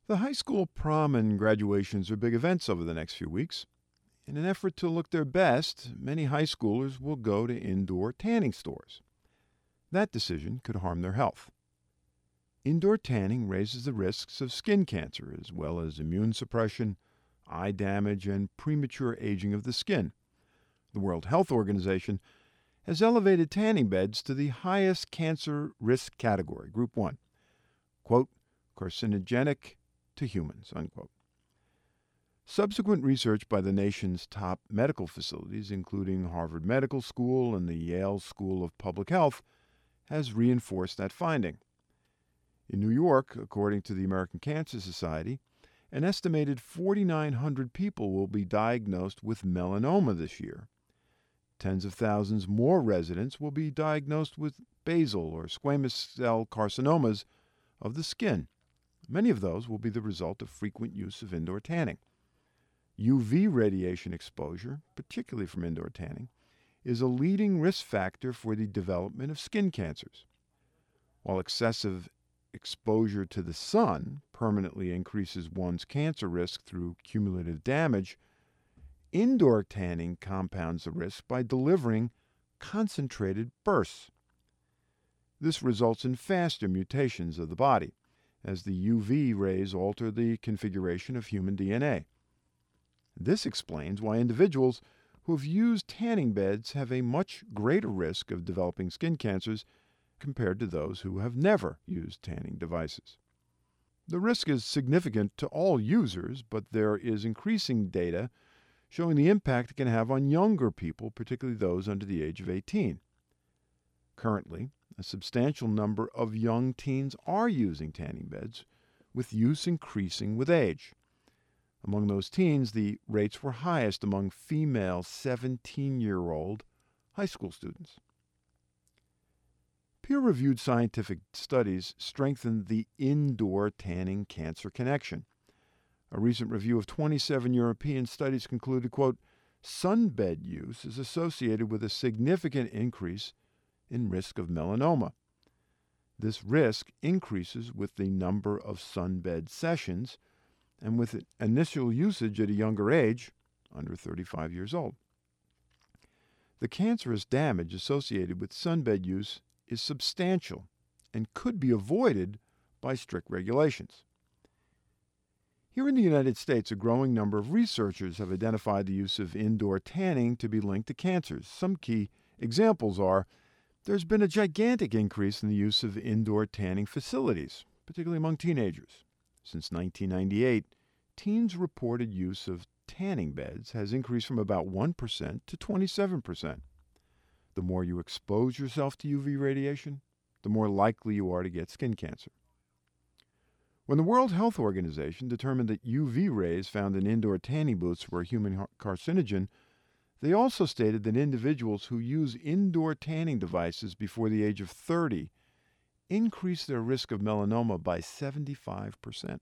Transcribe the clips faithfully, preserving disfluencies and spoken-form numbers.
The high school prom and graduations are big events over the next few weeks. In an effort to look their best, many high schoolers will go to indoor tanning stores. That decision could harm their health. Indoor tanning raises the risks of skin cancer, as well as immune suppression, eye damage, and premature aging of the skin. The World Health Organization has elevated tanning beds to the highest cancer risk category, Group one, quote, carcinogenic to humans, unquote. Subsequent research by the nation's top medical facilities, including Harvard Medical School and the Yale School of Public Health, has reinforced that finding. In New York, according to the American Cancer Society, an estimated four thousand nine hundred people will be diagnosed with melanoma this year. Tens of thousands more residents will be diagnosed with basal or squamous cell carcinomas of the skin. Many of those will be the result of frequent use of indoor tanning. U V radiation exposure, particularly from indoor tanning, is a leading risk factor for the development of skin cancers. While excessive exposure to the sun permanently increases one's cancer risk through cumulative damage, indoor tanning compounds the risk by delivering concentrated bursts. This results in faster mutations of the body, as the U V rays alter the configuration of human D N A. This explains why individuals who have used tanning beds have a much greater risk of developing skin cancers compared to those who have never used tanning devices. The risk is significant to all users, but there is increasing data showing the impact it can have on younger people, particularly those under the age of eighteen. Currently, a substantial number of young teens are using tanning beds, with use increasing with age. Among those teens, the rates were highest among female seventeen-year-old high school students. Peer-reviewed scientific studies strengthen the indoor tanning cancer connection. A recent review of twenty-seven European studies concluded, quote, sunbed use is associated with a significant increase in risk of melanoma. This risk increases with the number of sunbed sessions and with initial usage at a younger age, under thirty-five years old. The cancerous damage associated with sunbed use is substantial and could be avoided by strict regulations. Here in the United States, a growing number of researchers have identified the use of indoor tanning to be linked to cancers. Some key examples are there's been a gigantic increase in the use of indoor tanning facilities, particularly among teenagers. Since nineteen ninety-eight, teens' reported use of tanning beds has increased from about one percent to twenty-seven percent. The more you expose yourself to U V radiation, the more likely you are to get skin cancer. When the World Health Organization determined that U V rays found in indoor tanning booths were a human carcinogen, they also stated that individuals who use indoor tanning devices before the age of thirty increase their risk of melanoma by seventy-five percent.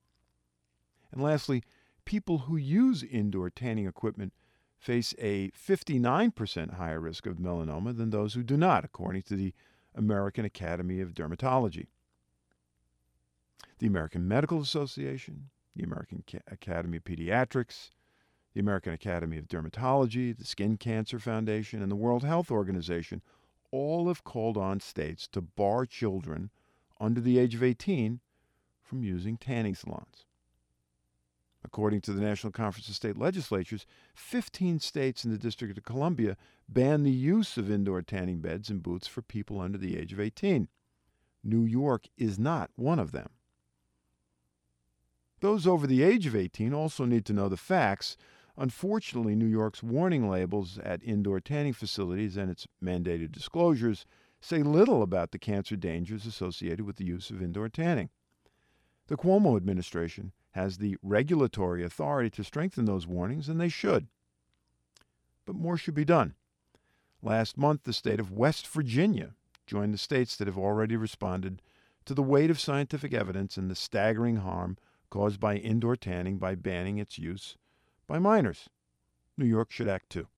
And lastly, people who use indoor tanning equipment face a fifty-nine percent higher risk of melanoma than those who do not, according to the American Academy of Dermatology. The American Medical Association, the American Academy of Pediatrics, the American Academy of Dermatology, the Skin Cancer Foundation, and the World Health Organization all have called on states to bar children under the age of eighteen from using tanning salons. According to the National Conference of State Legislatures, fifteen states in the District of Columbia ban the use of indoor tanning beds and booths for people under the age of eighteen. New York is not one of them. Those over the age of eighteen also need to know the facts. Unfortunately, New York's warning labels at indoor tanning facilities and its mandated disclosures say little about the cancer dangers associated with the use of indoor tanning. The Cuomo administration has the regulatory authority to strengthen those warnings, and they should. But more should be done. Last month, the state of West Virginia joined the states that have already responded to the weight of scientific evidence and the staggering harm caused by indoor tanning by banning its use by minors. New York should act too.